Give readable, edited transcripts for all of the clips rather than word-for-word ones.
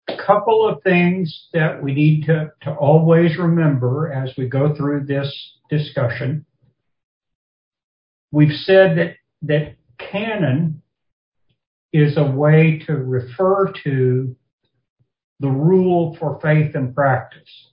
A couple of things that we need to always remember as we go through this discussion. We've said that canon is a way to refer to the rule for faith and practice.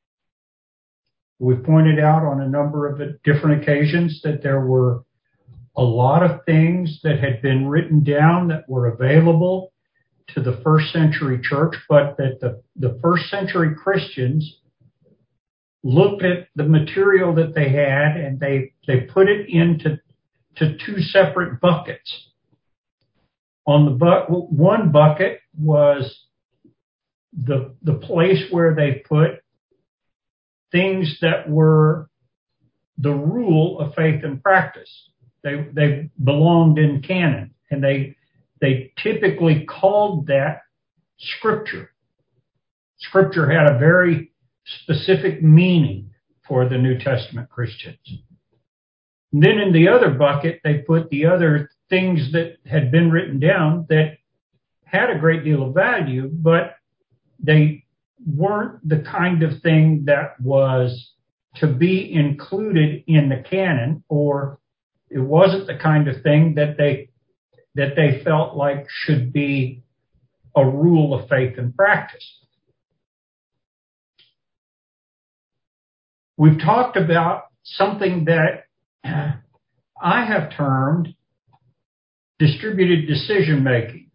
We've pointed out on a number of different occasions that there were a lot of things that had been written down that were available to the first century church, but that the first century Christians looked at the material that they had and they put it into two separate buckets. On the one bucket was the place where they put things that were the rule of faith and practice. They belonged in canon, and they typically called that Scripture. Scripture had a very specific meaning for the New Testament Christians. And then in the other bucket, they put the other things that had been written down that had a great deal of value, but they weren't the kind of thing that was to be included in the canon, or it wasn't the kind of thing that they felt like should be a rule of faith and practice. We've talked about something that I have termed distributed decision making.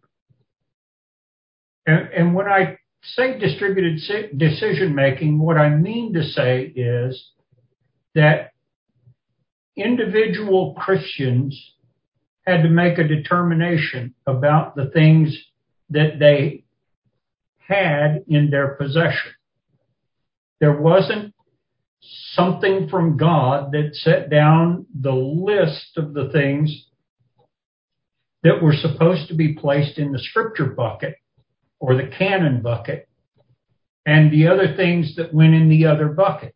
And when I say distributed decision making, what I mean to say is that individual Christians had to make a determination about the things that they had in their possession. There wasn't something from God that set down the list of the things that were supposed to be placed in the Scripture bucket or the canon bucket, and the other things that went in the other bucket.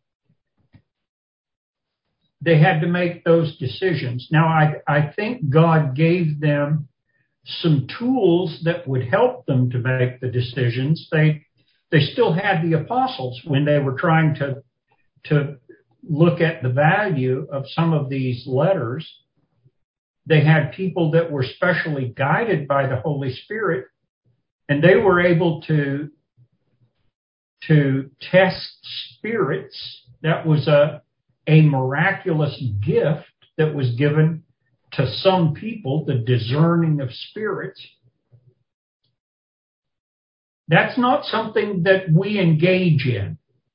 They had to make those decisions. Now, I think God gave them some tools that would help them to make the decisions. They still had the apostles when they were trying to look at the value of some of these letters. They had people that were specially guided by the Holy Spirit, and they were able to test spirits. That was a miraculous gift that was given to some people, the discerning of spirits. That's not something that we engage in.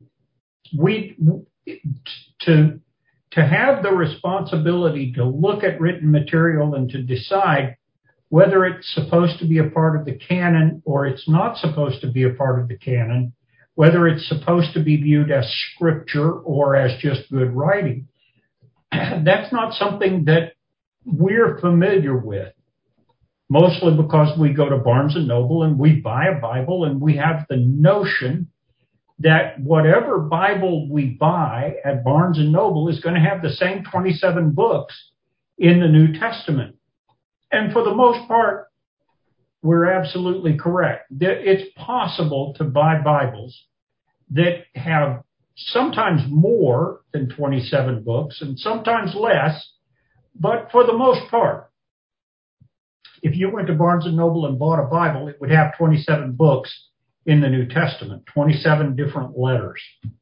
To have the responsibility to look at written material and to decide whether it's supposed to be a part of the canon or it's not supposed to be a part of the canon, whether it's supposed to be viewed as Scripture or as just good writing, that's not something that we're familiar with, mostly because we go to Barnes & Noble and we buy a Bible and we have the notion that whatever Bible we buy at Barnes & Noble is going to have the same 27 books in the New Testament. And for the most part, we're absolutely correct. It's possible to buy Bibles that have sometimes more than 27 books and sometimes less, but for the most part, if you went to Barnes & Noble and bought a Bible, it would have 27 books in the New Testament, 27 different letters.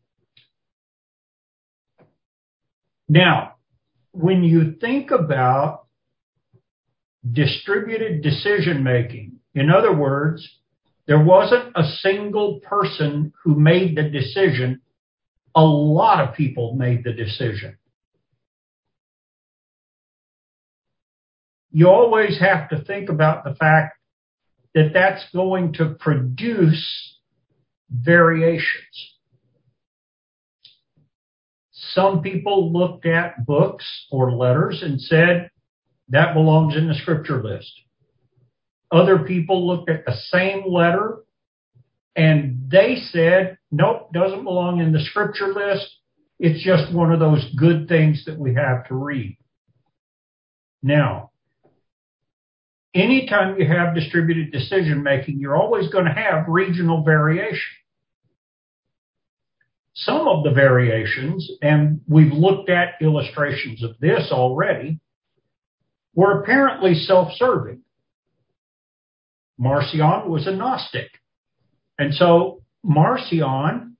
Now, when you think about distributed decision making, in other words, there wasn't a single person who made the decision. A lot of people made the decision. You always have to think about the fact that that's going to produce variations. Some people looked at books or letters and said, that belongs in the Scripture list. Other people looked at the same letter and they said, nope, doesn't belong in the Scripture list. It's just one of those good things that we have to read. Now, anytime you have distributed decision making, you're always going to have regional variation. Some of the variations, and we've looked at illustrations of this already, were apparently self-serving. Marcion was a Gnostic. And so Marcion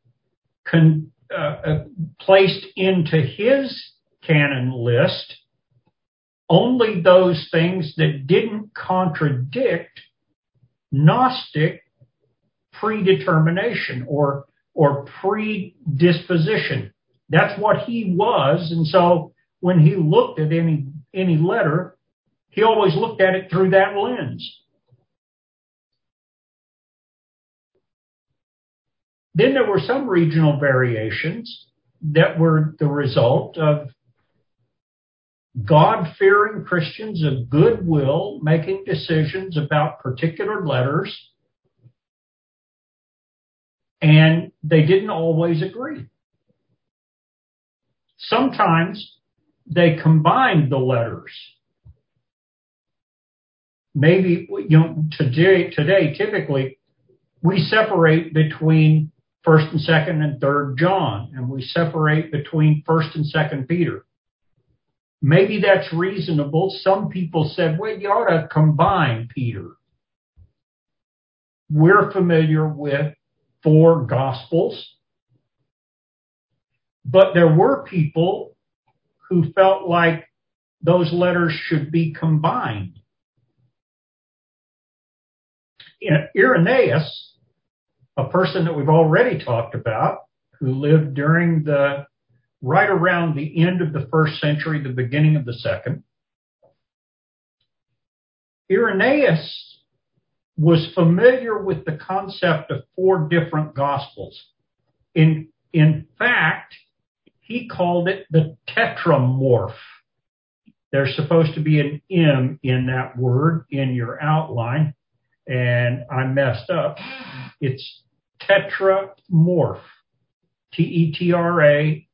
placed into his canon list only those things that didn't contradict Gnostic predetermination or predisposition. That's what he was. And so when he looked at any letter, he always looked at it through that lens. Then there were some regional variations that were the result of God-fearing Christians of goodwill making decisions about particular letters, and they didn't always agree. Sometimes they combined the letters. Maybe, today typically we separate between 1st and 2nd and 3rd John, and we separate between 1st and 2nd Peter. Maybe that's reasonable. Some people said, well, you ought to combine Peter. We're familiar with 4 Gospels, but there were people who felt like those letters should be combined. Irenaeus, a person that we've already talked about, who lived during right around the end of the 1st century, the beginning of the 2nd. Irenaeus was familiar with the concept of 4 different Gospels. In fact, he called it the tetramorph. There's supposed to be an M in that word in your outline, and I messed up. It's tetramorph. Tetramorph.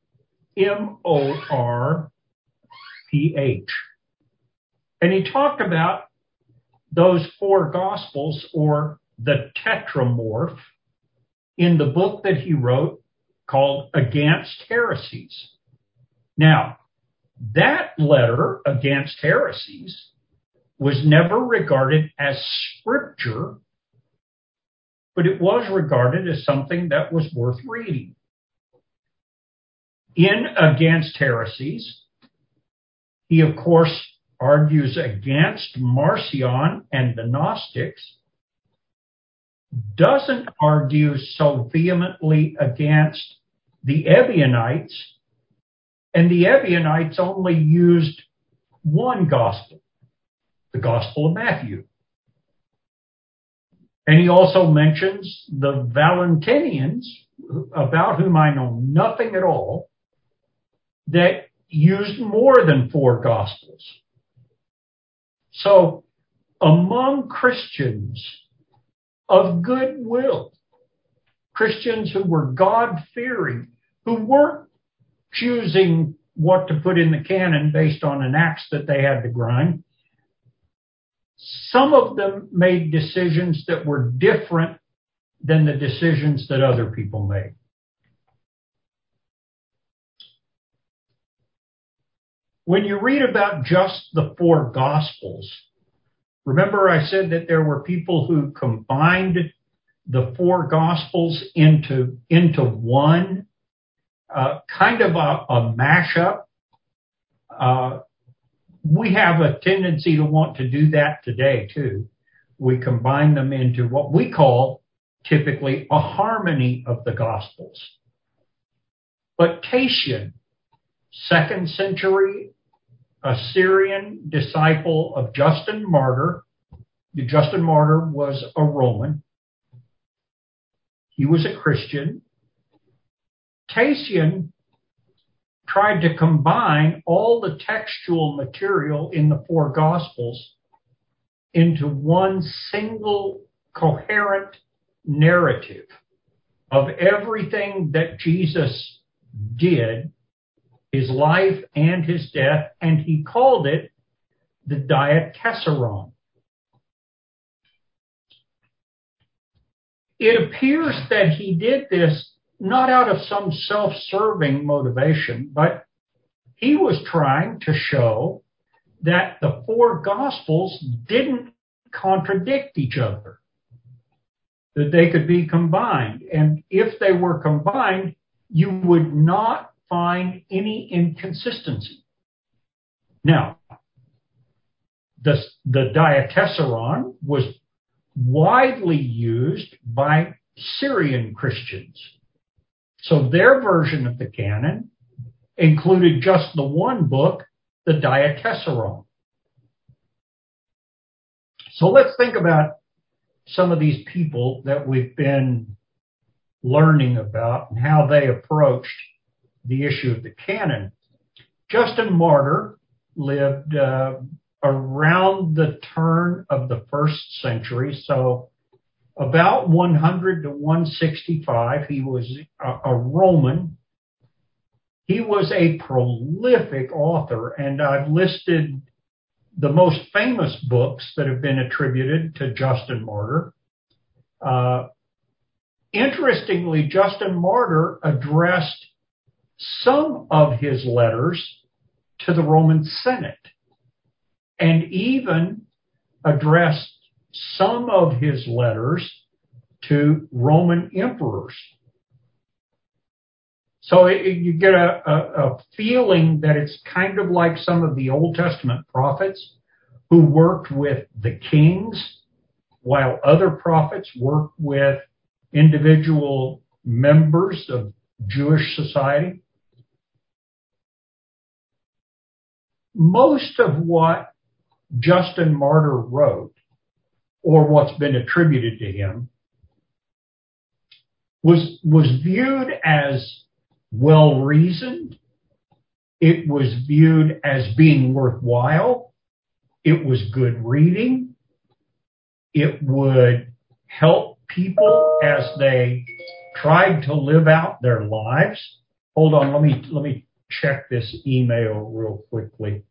And he talked about those 4 Gospels, or the tetramorph, in the book that he wrote called Against Heresies. Now, that letter, Against Heresies, was never regarded as scripture, but it was regarded as something that was worth reading. In Against Heresies, he, of course, argues against Marcion and the Gnostics, doesn't argue so vehemently against the Ebionites, and the Ebionites only used one gospel, the Gospel of Matthew. And he also mentions the Valentinians, about whom I know nothing at all, that used more than 4 Gospels. So among Christians of goodwill, Christians who were God-fearing, who weren't choosing what to put in the canon based on an axe that they had to grind, some of them made decisions that were different than the decisions that other people made. When you read about just the 4 Gospels, remember I said that there were people who combined the 4 Gospels into one, kind of a mashup. We have a tendency to want to do that today, too. We combine them into what we call typically a harmony of the Gospels. But Tatian, 2nd century Assyrian disciple of Justin Martyr. Justin Martyr was a Roman. He was a Christian. Tatian tried to combine all the textual material in the 4 Gospels into one single coherent narrative of everything that Jesus did, his life and his death, and he called it the Diatessaron. it appears that he did this not out of some self-serving motivation, but he was trying to show that the four Gospels didn't contradict each other, that they could be combined. And if they were combined, you would not find any inconsistency. Now, the Diatessaron was widely used by Syrian Christians. So their version of the canon included just the one book, the Diatessaron. So let's think about some of these people that we've been learning about and how they approached the issue of the canon. Justin Martyr lived around the turn of the 1st century, so about 100 to 165. He was a Roman. He was a prolific author, and I've listed the most famous books that have been attributed to Justin Martyr. Interestingly, Justin Martyr addressed some of his letters to the Roman Senate and even addressed some of his letters to Roman emperors. So you get a feeling that it's kind of like some of the Old Testament prophets who worked with the kings, while other prophets worked with individual members of Jewish society. Most of what Justin Martyr wrote, or what's been attributed to him, was viewed as well-reasoned. It was viewed as being worthwhile. It was good reading. It would help people as they tried to live out their lives. Hold on, let me check this email real quickly.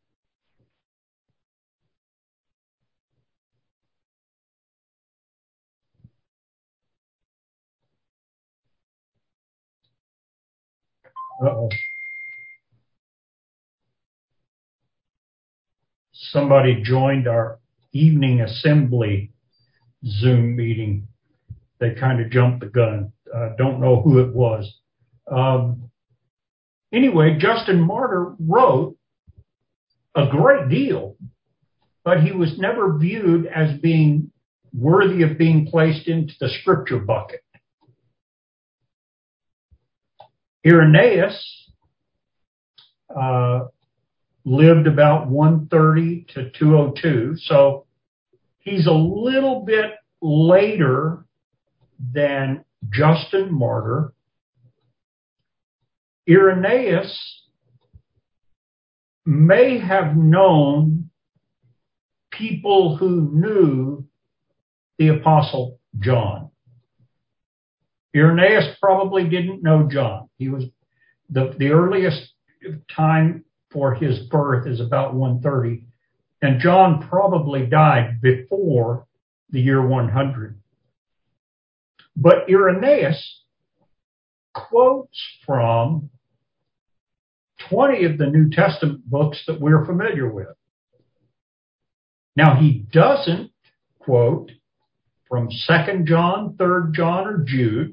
Uh-oh. Somebody joined our evening assembly Zoom meeting. They kind of jumped the gun. Don't know who it was. Anyway, Justin Martyr wrote a great deal, but he was never viewed as being worthy of being placed into the scripture bucket. Irenaeus lived about 130 to 202, so he's a little bit later than Justin Martyr. Irenaeus may have known people who knew the Apostle John. Irenaeus probably didn't know John. He was the earliest time for his birth is about 130, and John probably died before the year 100. But Irenaeus quotes from 20 of the New Testament books that we're familiar with. Now, he doesn't quote from 2 John, 3 John, or Jude.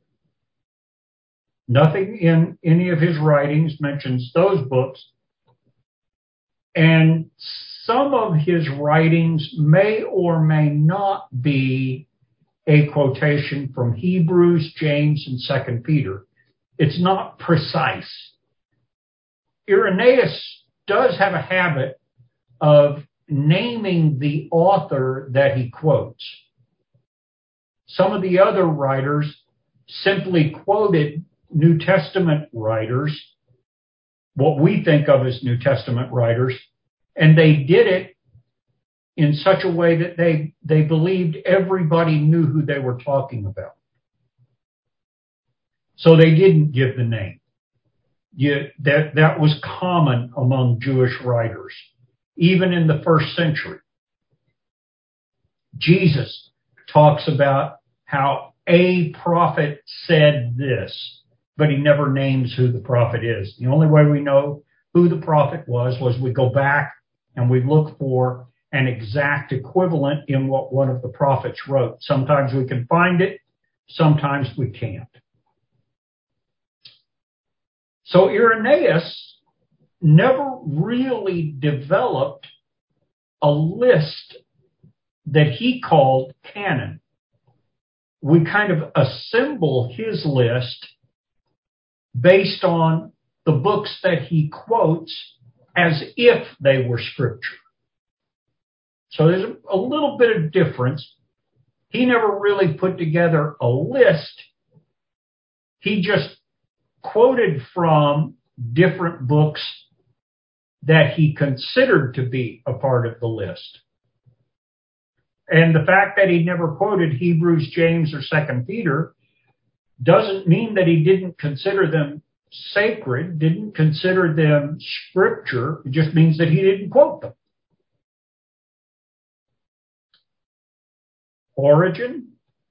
Nothing in any of his writings mentions those books. And some of his writings may or may not be a quotation from Hebrews, James, and 2 Peter. It's not precise. Irenaeus does have a habit of naming the author that he quotes. Some of the other writers simply quoted New Testament writers, what we think of as New Testament writers, and they did it in such a way that they believed everybody knew who they were talking about. So they didn't give the name. That was common among Jewish writers, even in the 1st century. Jesus talks about how a prophet said this, but he never names who the prophet is. The only way we know who the prophet was we go back and we look for an exact equivalent in what one of the prophets wrote. Sometimes we can find it, sometimes we can't. So Irenaeus never really developed a list that he called canon. We kind of assemble his list based on the books that he quotes as if they were scripture. So there's a little bit of difference. He never really put together a list. He just quoted from different books that he considered to be a part of the list. And the fact that he never quoted Hebrews, James, or 2 Peter doesn't mean that he didn't consider them sacred, didn't consider them scripture. It just means that he didn't quote them. Origen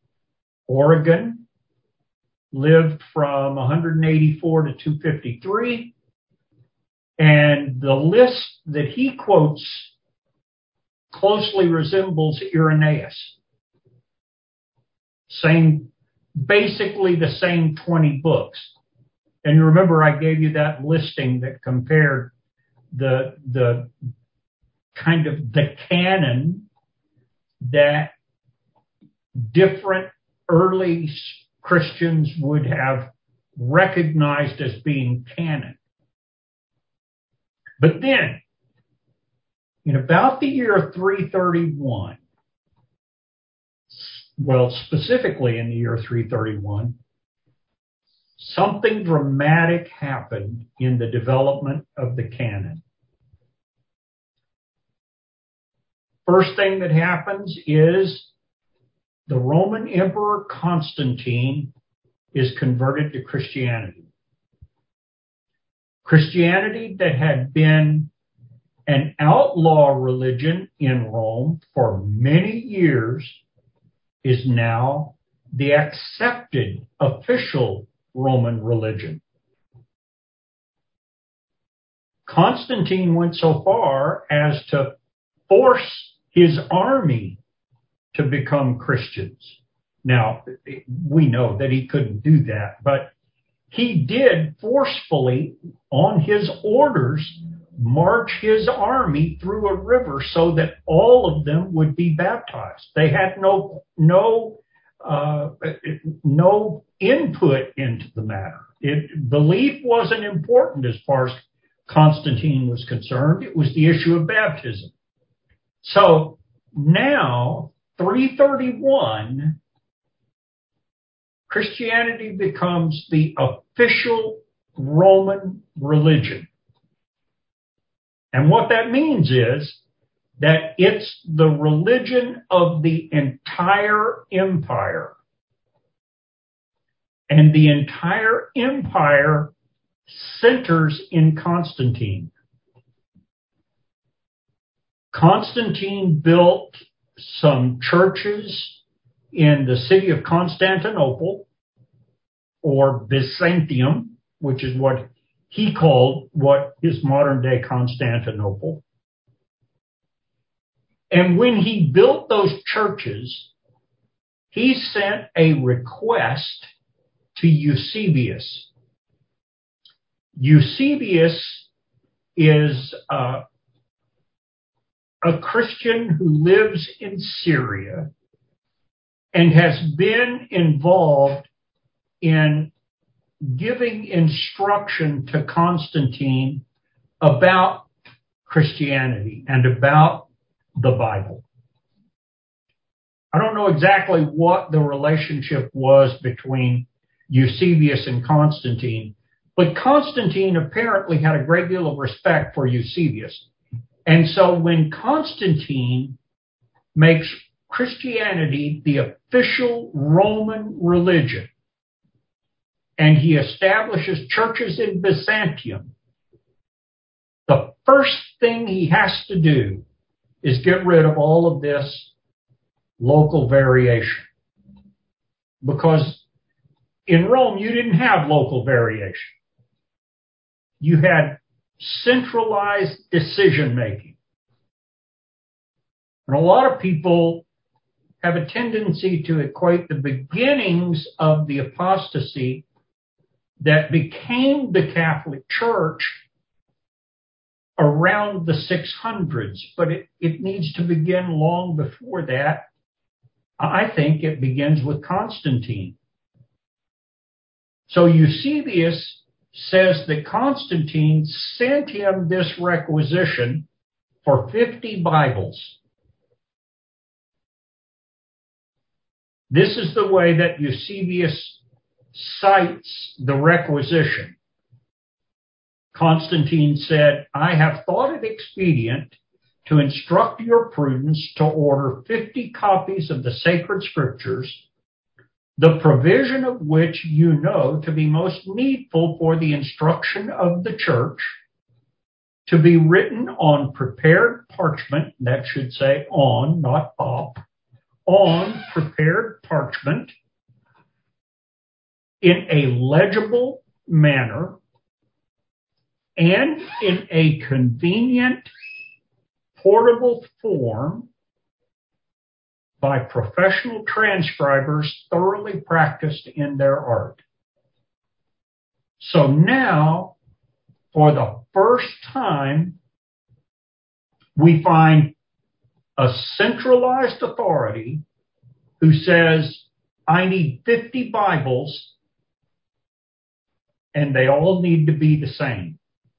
lived from 184 to 253, and the list that he quotes closely resembles Irenaeus. Basically the same 20 books. And you remember I gave you that listing that compared the kind of the canon that different early Christians would have recognized as being canon. But then, in about the year 331, well, specifically in the year 331, something dramatic happened in the development of the canon. First thing that happens is the Roman Emperor Constantine is converted to Christianity. Christianity that had been an outlaw religion in Rome for many years is now the accepted official Roman religion. Constantine went so far as to force his army to become Christians. Now, we know that he couldn't do that, but he did forcefully, on his orders, march his army through a river so that all of them would be baptized. They had no input into the matter. Belief wasn't important as far as Constantine was concerned. It was the issue of baptism. So now, 331, Christianity becomes the official Roman religion. And what that means is that it's the religion of the entire empire. And the entire empire centers in Constantine. Constantine built some churches in the city of Constantinople, or Byzantium, which is what he called what is modern day Constantinople. And when he built those churches, he sent a request to Eusebius. Eusebius is a Christian who lives in Syria and has been involved in giving instruction to Constantine about Christianity and about the Bible. I don't know exactly what the relationship was between Eusebius and Constantine, but Constantine apparently had a great deal of respect for Eusebius. And so when Constantine makes Christianity the official Roman religion, and he establishes churches in Byzantium, the first thing he has to do is get rid of all of this local variation. because in Rome, you didn't have local variation. You had centralized decision making. And a lot of people have a tendency to equate the beginnings of the apostasy that became the Catholic Church around the 600s, but it needs to begin long before that. I think it begins with Constantine. So Eusebius says that Constantine sent him this requisition for 50 Bibles. This is the way that Eusebius cites the requisition. Constantine said, I have thought it expedient to instruct your prudence to order 50 copies of the sacred scriptures, the provision of which you know to be most needful for the instruction of the church, to be written on prepared parchment, that should say on, not up, on prepared parchment, in a legible manner, and in a convenient, portable form by professional transcribers thoroughly practiced in their art. So now, for the first time, we find a centralized authority who says, I need 50 Bibles, and they all need to be the same.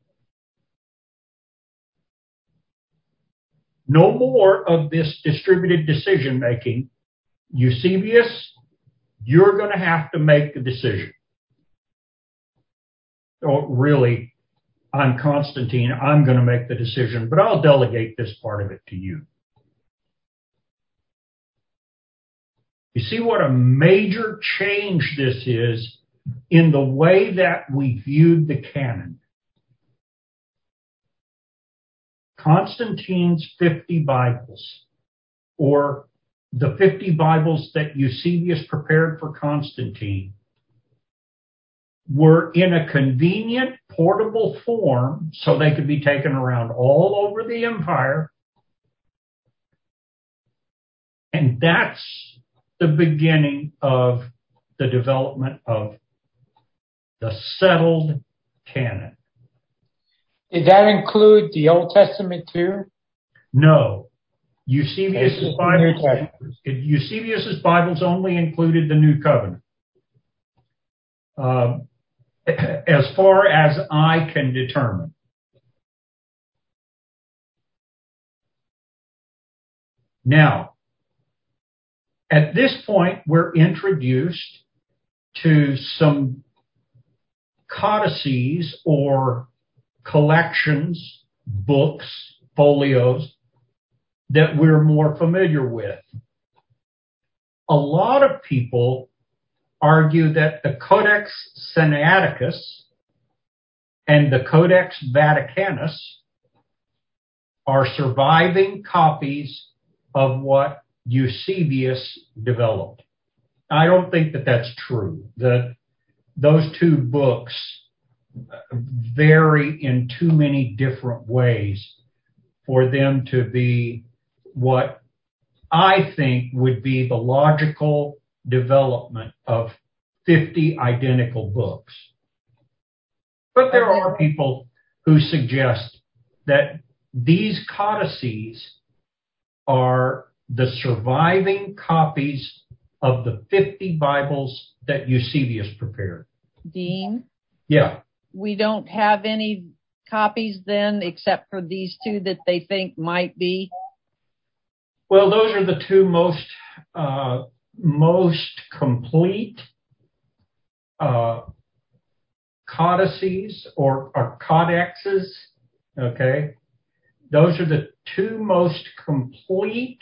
No more of this distributed decision making. Eusebius, you're going to have to make the decision. Or really, I'm Constantine, I'm going to make the decision, but I'll delegate this part of it to you. You see what a major change this is in the way that we viewed the canon. Constantine's 50 Bibles, or the 50 Bibles that Eusebius prepared for Constantine, were in a convenient, portable form so they could be taken around all over the empire. And that's the beginning of the development of the settled canon. Did that include the Old Testament too? No. Eusebius's Bibles only included the New Covenant. As far as I can determine. Now, at this point, we're introduced to some codices or collections, books, folios that we're more familiar with. A lot of people argue that the Codex Sinaiticus and the Codex Vaticanus are surviving copies of what Eusebius developed. I don't think that that's true. Those two books vary in too many different ways for them to be what I think would be the logical development of 50 identical books. But there are people who suggest that these codices are the surviving copies of the 50 Bibles that Eusebius prepared. Dean? Yeah. We don't have any copies then except for these two that they think might be? Well, those are the two most complete codices or codexes, okay? Those are the two most complete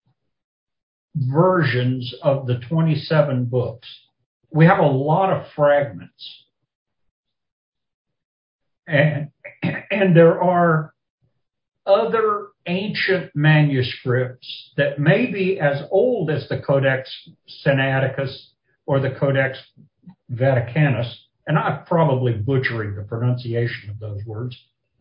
versions of the 27 books. We have a lot of fragments. And there are other ancient manuscripts that may be as old as the Codex Sinaiticus, or the Codex Vaticanus, and I'm probably butchering the pronunciation of those words,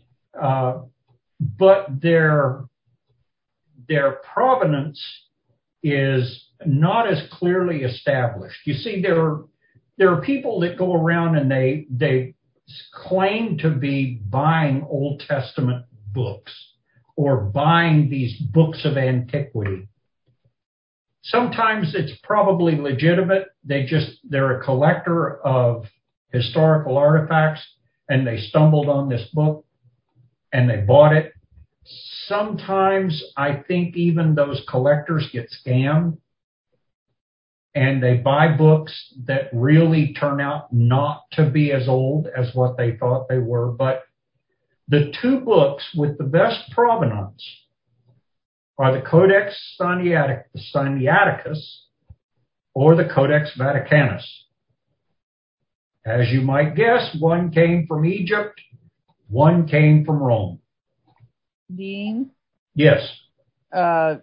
but their provenance is not as clearly established. You see, there are people that go around and they claim to be buying Old Testament books or buying these books of antiquity. Sometimes it's probably legitimate. They're a collector of historical artifacts and they stumbled on this book and they bought it. Sometimes I think even those collectors get scammed and they buy books that really turn out not to be as old as what they thought they were. But the two books with the best provenance are the Codex Sinaiticus or the Codex Vaticanus. As you might guess, one came from Egypt, one came from Rome. Dean? Yes. Do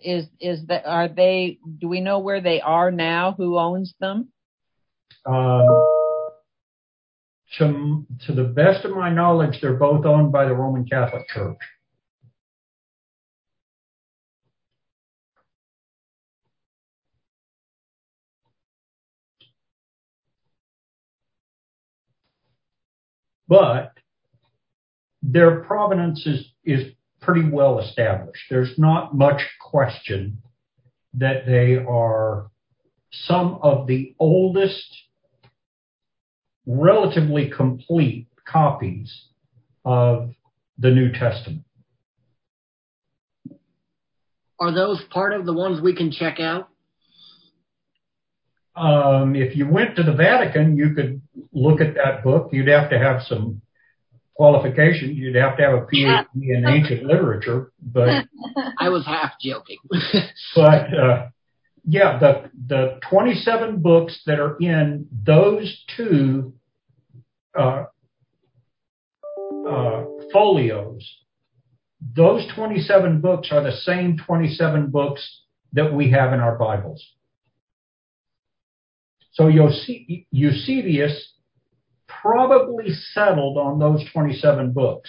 we know where they are now? Who owns them? To the best of my knowledge, they're both owned by the Roman Catholic Church. But their provenance is pretty well established. There's not much question that they are some of the oldest, relatively complete copies of the New Testament. Are those part of the ones we can check out? If you went to the Vatican, you could look at that book. You'd have to have some qualifications. You'd have to have a PhD in ancient literature, but I was half joking. But yeah, the 27 books that are in those two folios, those 27 books are the same 27 books that we have in our Bibles. So Eusebius probably settled on those 27 books.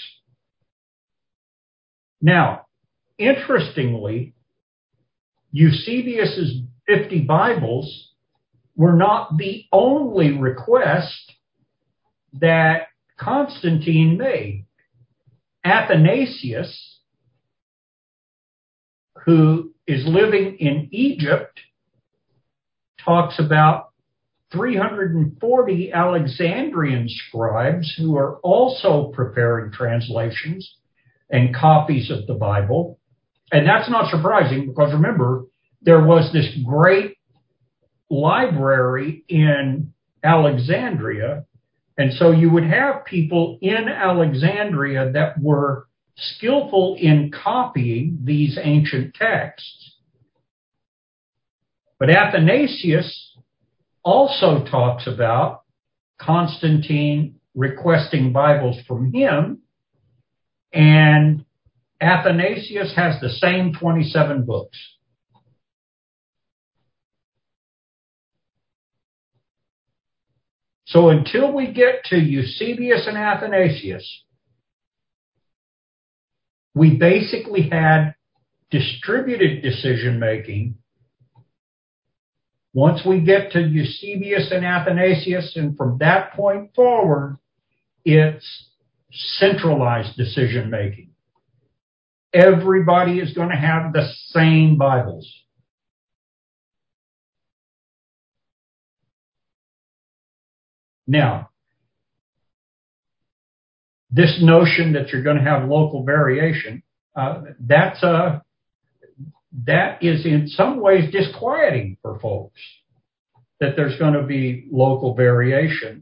Now, interestingly, Eusebius's 50 Bibles were not the only request that Constantine made. Athanasius, who is living in Egypt, talks about 340 Alexandrian scribes who are also preparing translations and copies of the Bible. And that's not surprising because remember, there was this great library in Alexandria. And so you would have people in Alexandria that were skillful in copying these ancient texts. But Athanasius also talks about Constantine requesting Bibles from him, and Athanasius has the same 27 books. So until we get to Eusebius and Athanasius, we basically had distributed decision-making. Once we get to Eusebius and Athanasius, and from that point forward, it's centralized decision-making. Everybody is going to have the same Bibles. Now, this notion that you're going to have local variation, that is in some ways disquieting for folks, that there's going to be local variation.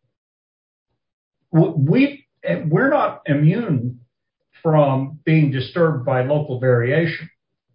We're not immune from being disturbed by local variation.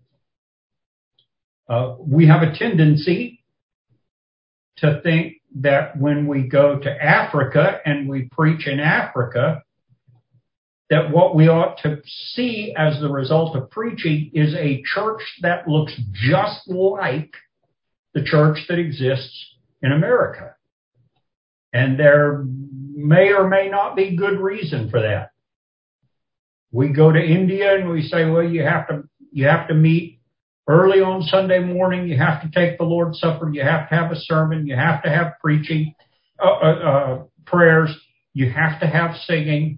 We have a tendency to think that when we go to Africa and we preach in Africa, that what we ought to see as the result of preaching is a church that looks just like the church that exists in America. And there may or may not be good reason for that. We go to India and we say, well, you have to meet early on Sunday morning. You have to take the Lord's Supper. You have to have a sermon. You have to have preaching, prayers. You have to have singing.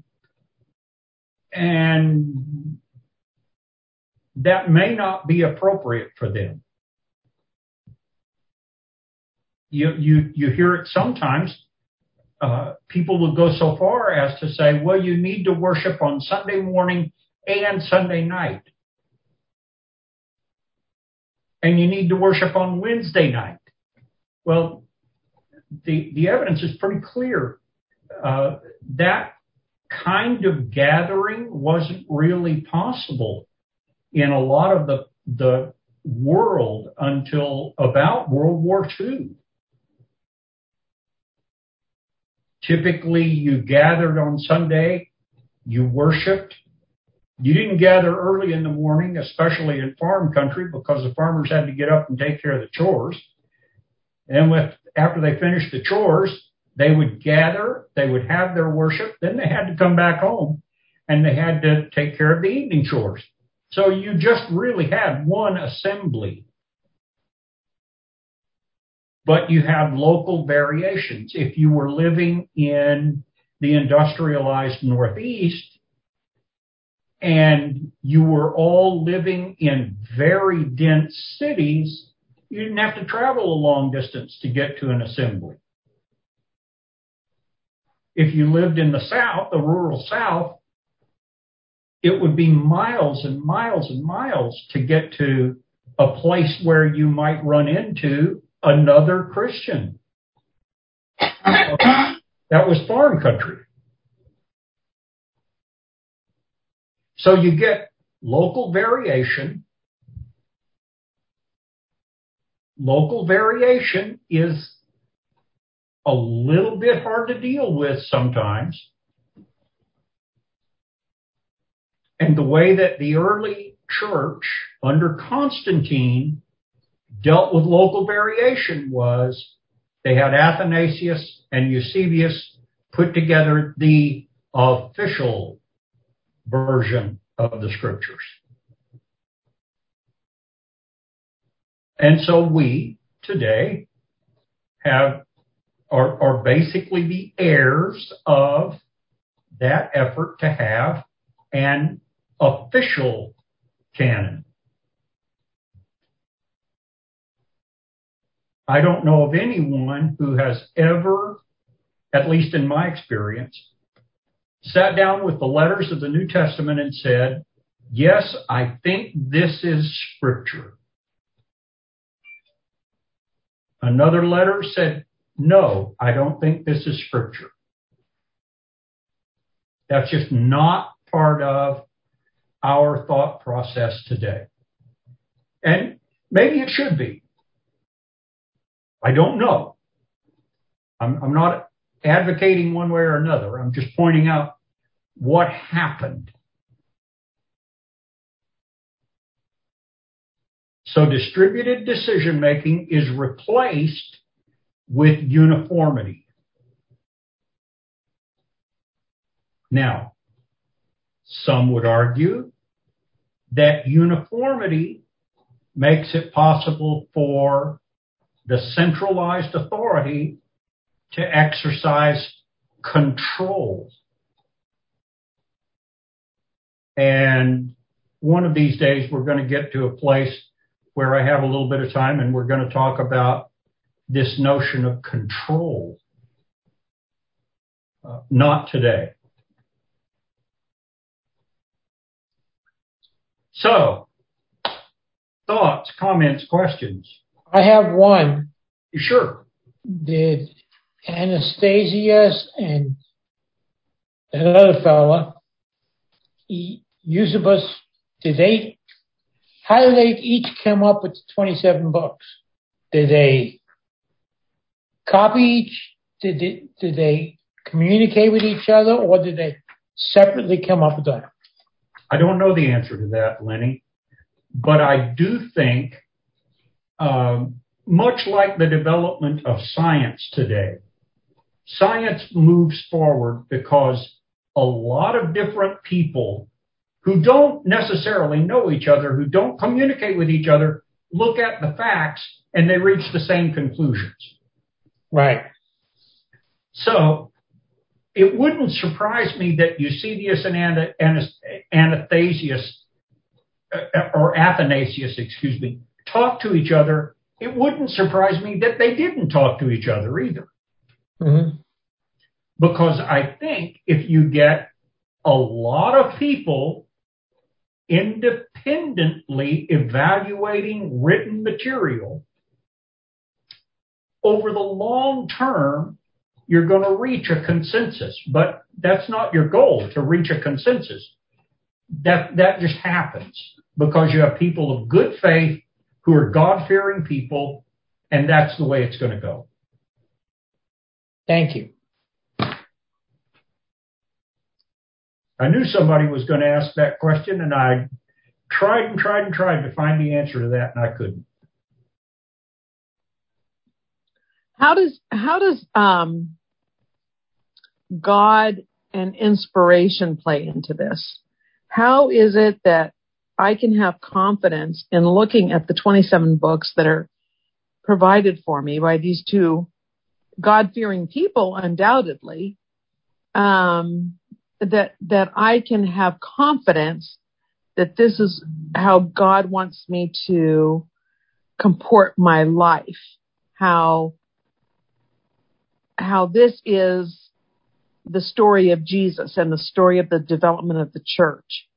And that may not be appropriate for them. You hear it sometimes. People will go so far as to say, well, you need to worship on Sunday morning and Sunday night. And you need to worship on Wednesday night. Well, the evidence is pretty clear. That kind of gathering wasn't really possible in a lot of the world until about World War II. Typically, you gathered on Sunday, you worshiped. You didn't gather early in the morning, especially in farm country, because the farmers had to get up and take care of the chores. And after they finished the chores, they would gather, they would have their worship, then they had to come back home, and they had to take care of the evening chores. So you just really had one assembly. But you have local variations. If you were living in the industrialized Northeast and you were all living in very dense cities, you didn't have to travel a long distance to get to an assembly. If you lived in the South, the rural South, it would be miles and miles and miles to get to a place where you might run into another Christian. That was farm country. So you get local variation. Local variation is a little bit hard to deal with sometimes. And the way that the early church under Constantine dealt with local variation was they had Athanasius and Eusebius put together the official version of the scriptures. And so we today are basically the heirs of that effort to have an official canon. I don't know of anyone who has ever, at least in my experience, sat down with the letters of the New Testament and said, yes, I think this is scripture. Another letter said, no, I don't think this is scripture. That's just not part of our thought process today. And maybe it should be. I don't know. I'm not advocating one way or another. I'm just pointing out what happened. So distributed decision making is replaced with uniformity. Now, some would argue that uniformity makes it possible for the centralized authority to exercise control. And one of these days, we're going to get to a place where I have a little bit of time and we're going to talk about this notion of control. Not today. So, thoughts, comments, questions? I have one. Sure. Did Anastasius and that other fella, Eusebius, how did they each come up with 27 books? Did they copy each? Did they communicate with each other, or did they separately come up with that? I don't know the answer to that, Lenny, but I do think much like the development of science today, science moves forward because a lot of different people who don't necessarily know each other, who don't communicate with each other, look at the facts and they reach the same conclusions. Right. So it wouldn't surprise me that Eusebius and Athanasius, talk to each other. It wouldn't surprise me that they didn't talk to each other either. Mm-hmm. Because I think if you get a lot of people independently evaluating written material, over the long term, you're going to reach a consensus. But that's not your goal, to reach a consensus. That just happens because you have people of good faith who are God-fearing people, and that's the way it's going to go. Thank you. I knew somebody was going to ask that question, and I tried to find the answer to that, and I couldn't. How does God and inspiration play into this? How is it that I can have confidence in looking at the 27 books that are provided for me by these two God-fearing people, undoubtedly, that I can have confidence that this is how God wants me to comport my life, how this is the story of Jesus and the story of the development of the church.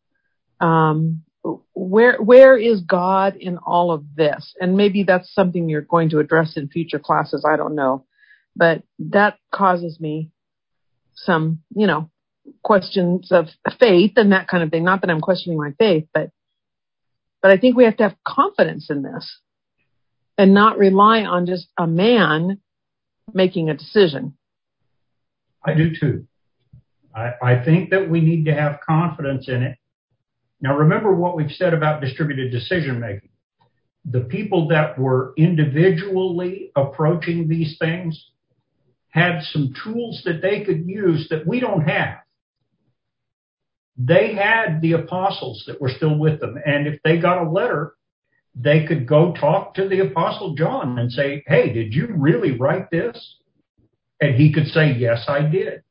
Where is God in all of this? And maybe that's something you're going to address in future classes. I don't know. But that causes me some, questions of faith and that kind of thing. Not that I'm questioning my faith, but I think we have to have confidence in this and not rely on just a man making a decision. I do too. I think that we need to have confidence in it. Now, remember what we've said about distributed decision making. The people that were individually approaching these things had some tools that they could use that we don't have. They had the apostles that were still with them. And if they got a letter, they could go talk to the apostle John and say, hey, did you really write this? And he could say, yes, I did.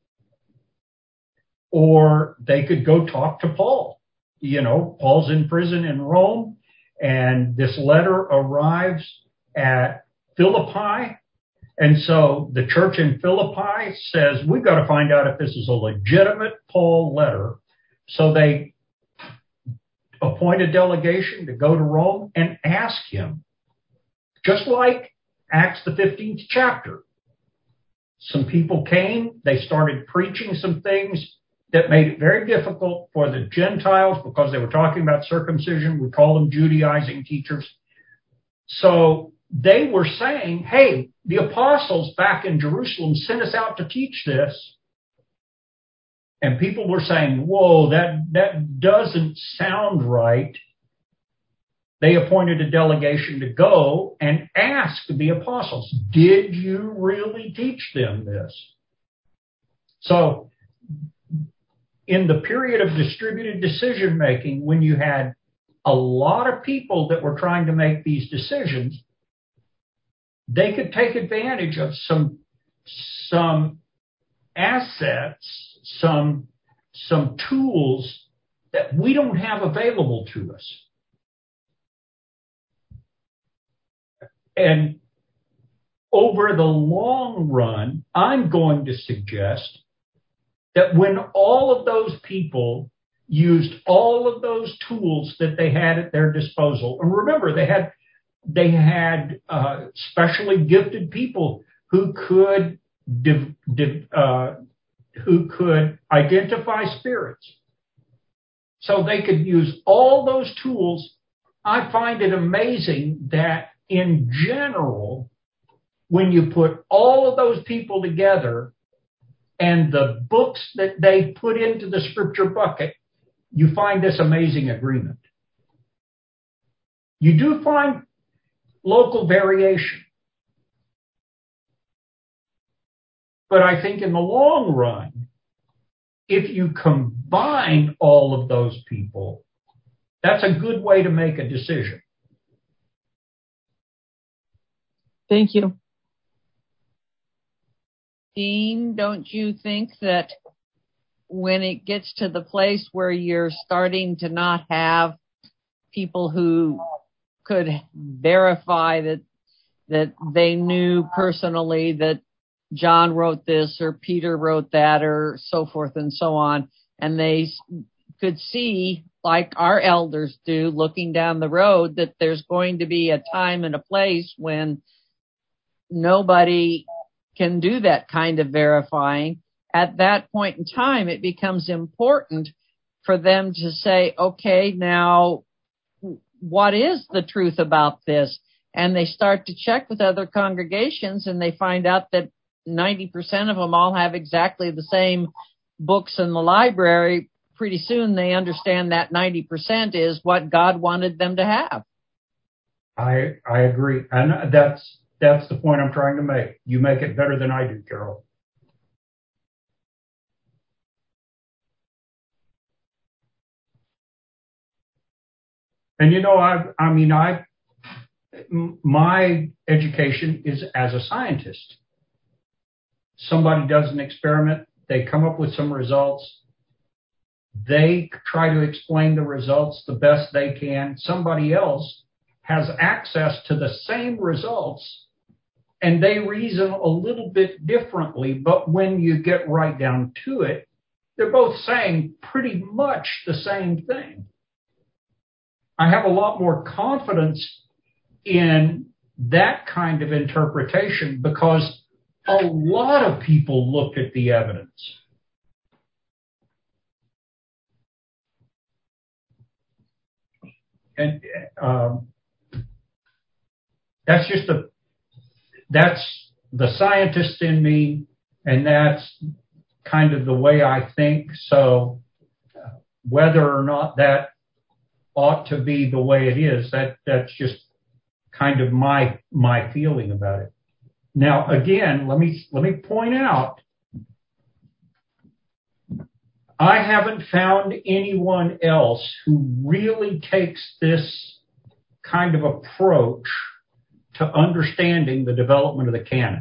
Or they could go talk to Paul. Paul's in prison in Rome, and this letter arrives at Philippi. And so the church in Philippi says, we've got to find out if this is a legitimate Paul letter. So they appoint a delegation to go to Rome and ask him, just like Acts the 15th chapter. Some people came, they started preaching some things that made it very difficult for the Gentiles because they were talking about circumcision. We call them Judaizing teachers. So they were saying, hey, the apostles back in Jerusalem sent us out to teach this. And people were saying, whoa, that doesn't sound right. They appointed a delegation to go and ask the apostles, did you really teach them this? So in the period of distributed decision making, when you had a lot of people that were trying to make these decisions, they could take advantage of some assets, some tools that we don't have available to us. And over the long run, I'm going to suggest that when all of those people used all of those tools that they had at their disposal, and remember, they had specially gifted people who could identify spirits. So they could use all those tools. I find it amazing that in general, when you put all of those people together and the books that they put into the scripture bucket, you find this amazing agreement. You do find local variation. But I think in the long run, if you combine all of those people, that's a good way to make a decision. Thank you. Dean, don't you think that when it gets to the place where you're starting to not have people who could verify that they knew personally that John wrote this or Peter wrote that or so forth and so on, and they could see, like our elders do, looking down the road, that there's going to be a time and a place when nobody can do that kind of verifying. At that point in time, it becomes important for them to say, okay, now what is the truth about this? And they start to check with other congregations, and they find out that 90% of them all have exactly the same books in the library. Pretty soon they understand that 90% is what God wanted them to have. I agree. And that's the point I'm trying to make. You make it better than I do, Carol. And my education is as a scientist. Somebody does an experiment, they come up with some results, they try to explain the results the best they can. Somebody else has access to the same results, and they reason a little bit differently, but when you get right down to it, they're both saying pretty much the same thing. I have a lot more confidence in that kind of interpretation because a lot of people looked at the evidence. And that's the scientist in me, and that's kind of the way I think. So whether or not that ought to be the way it is, that's just kind of my feeling about it. Now, again, let me point out, I haven't found anyone else who really takes this kind of approach to understanding the development of the canon.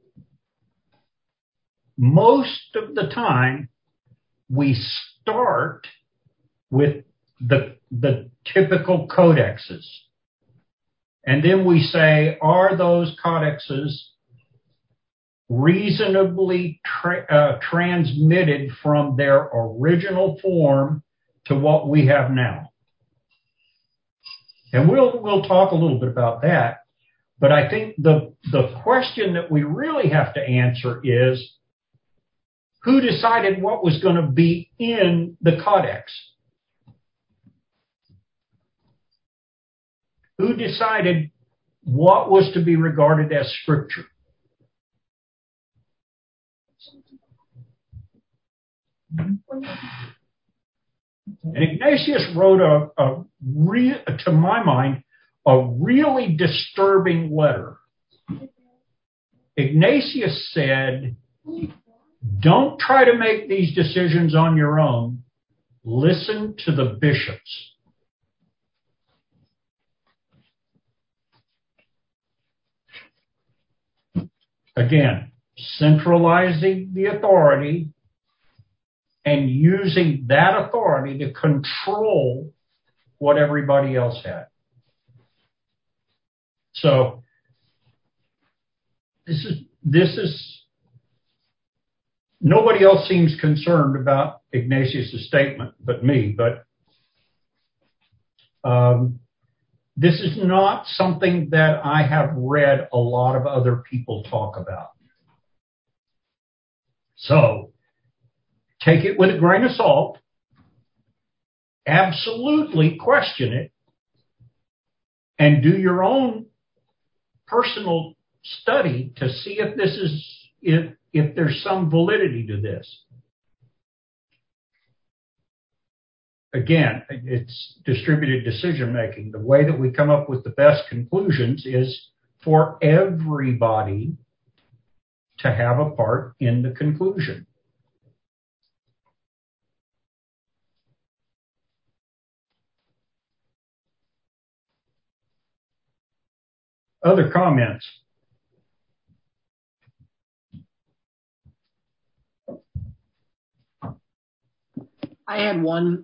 Most of the time, we start with the typical codexes. And then we say, are those codexes reasonably transmitted from their original form to what we have now? And we'll talk a little bit about that. But I think the question that we really have to answer is, who decided what was going to be in the codex? Who decided what was to be regarded as scripture? And Ignatius wrote to my mind, a really disturbing letter. Ignatius said, don't try to make these decisions on your own. Listen to the bishops. Again, centralizing the authority and using that authority to control what everybody else had. So this is nobody else seems concerned about Ignatius' statement but me, but this is not something that I have read a lot of other people talk about. So take it with a grain of salt. Absolutely question it. And do your own personal study to see if there's some validity to this. Again, it's distributed decision making. The way that we come up with the best conclusions is for everybody to to have a part in the conclusion. Other comments? I had one.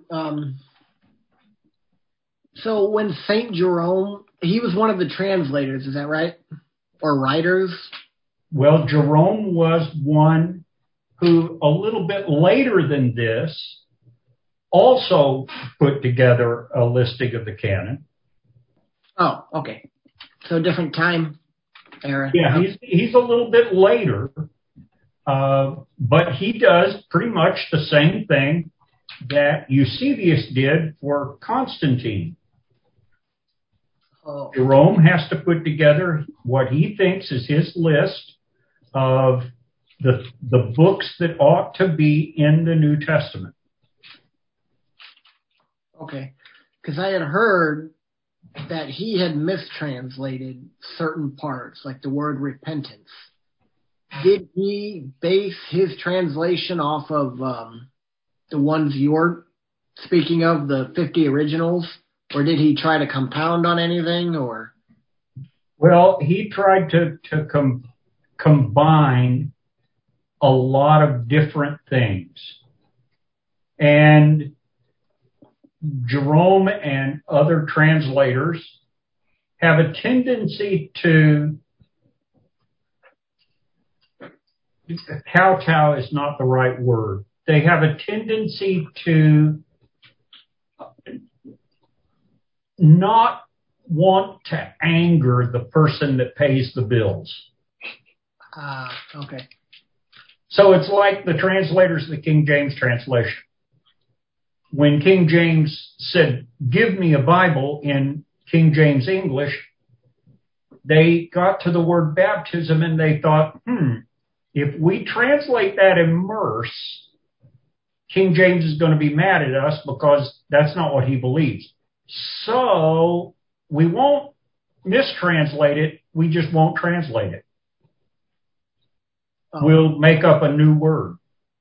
So when Saint Jerome, he was one of the translators, is that right? Or writers? Well, Jerome was one who, a little bit later than this, also put together a listing of the canon. Oh, okay. So different time era. Yeah, he's a little bit later, but he does pretty much the same thing that Eusebius did for Constantine. Oh. Jerome has to put together what he thinks is his list of the books that ought to be in the New Testament. Okay. Because I had heard that he had mistranslated certain parts, like the word repentance. Did he base his translation off of the ones you're speaking of, the 50 originals? Or did he try to compound on anything? Or Well, he tried to combine a lot of different things. And Jerome and other translators have a tendency to kowtow is not the right word. They have a tendency to not want to anger the person that pays the bills. okay. So it's like the translators of the King James translation. When King James said, "Give me a Bible" in King James English, they got to the word baptism and they thought, if we translate that immerse, King James is going to be mad at us because that's not what he believes. So we won't mistranslate it. We just won't translate it. Oh. We'll make up a new word.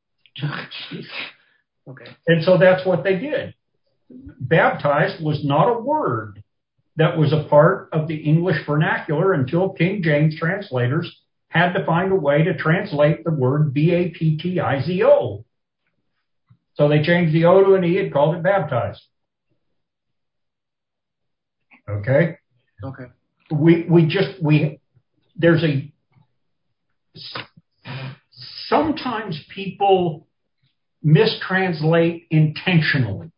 Okay. And so that's what they did. Baptized was not a word that was a part of the English vernacular until King James translators had to find a way to translate the word baptizo. So they changed the O to an E and called it baptized. Okay? Okay. Sometimes people mistranslate intentionally.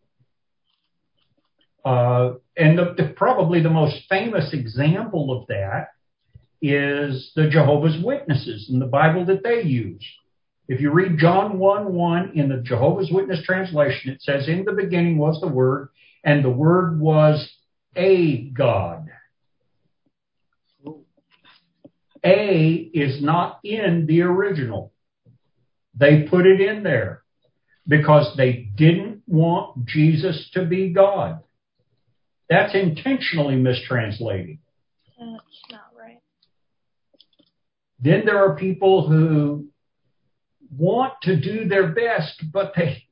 And probably the most famous example of that is the Jehovah's Witnesses in the Bible that they use. If you read John 1:1 in the Jehovah's Witness translation, it says, "In the beginning was the Word, and the Word was a God." A is not in the original. They put it in there because they didn't want Jesus to be God. That's intentionally mistranslating. That's not right. Then there are people who want to do their best, but they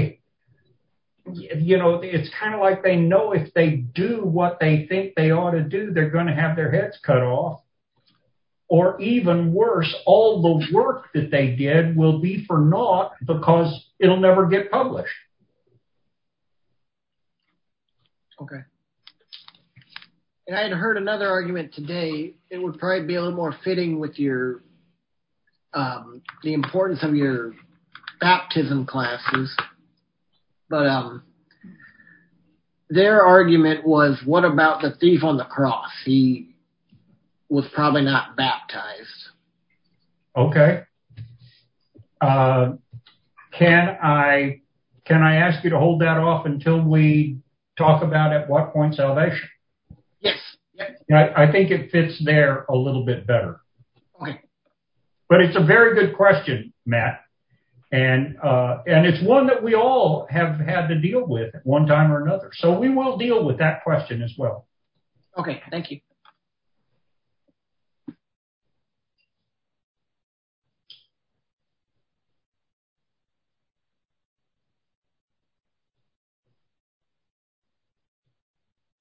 it's kind of like they know if they do what they think they ought to do, they're going to have their heads cut off. Or even worse, all the work that they did will be for naught because it'll never get published. Okay. And I had heard another argument today. It would probably be a little more fitting with your the importance of your baptism classes. But their argument was, what about the thief on the cross? He was probably not baptized. Okay. Can I ask you to hold that off until we talk about at what point salvation? Yes. Yep. I think it fits there a little bit better. Okay. But it's a very good question, Matt. And it's one that we all have had to deal with at one time or another. So we will deal with that question as well. Okay. Thank you.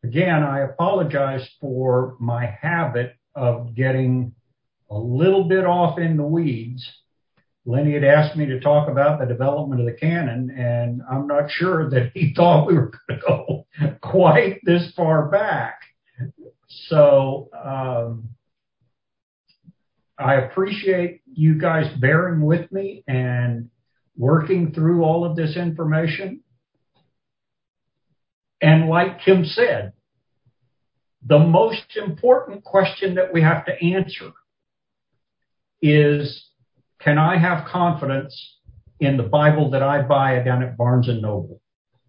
again, I apologize for my habit of getting a little bit off in the weeds. Lenny had asked me to talk about the development of the canon, and I'm not sure that he thought we were going to go quite this far back. So I appreciate you guys bearing with me and working through all of this information. And like Kim said, the most important question that we have to answer is, can I have confidence in the Bible that I buy down at Barnes & Noble?